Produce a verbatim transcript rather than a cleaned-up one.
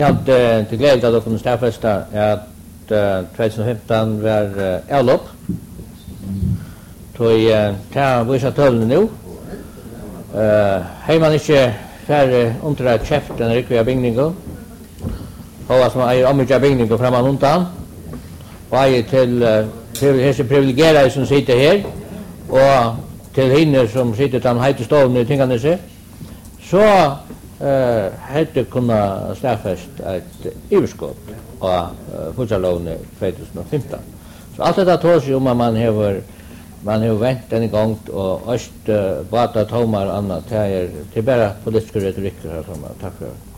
Jag hade till glädje att kunna stäffesta att tjugo femton var avlopp. Så jag tar vissa töllen nu. Har man inte färre under att käfta en riktiga byggningar. Och som är omöjliga byggningar framan undan. Och är till till dessa privilegierade som sitter här. Och till hinner som sitter där hejt stolen i Tinganese. Så eh hade kunna stäffast ett överskott av futsalån tjugo femton. Så allt detta tar sig om att man har man har vänt en gång och öst bata tomar annat här till bara politiska retorik här som tack för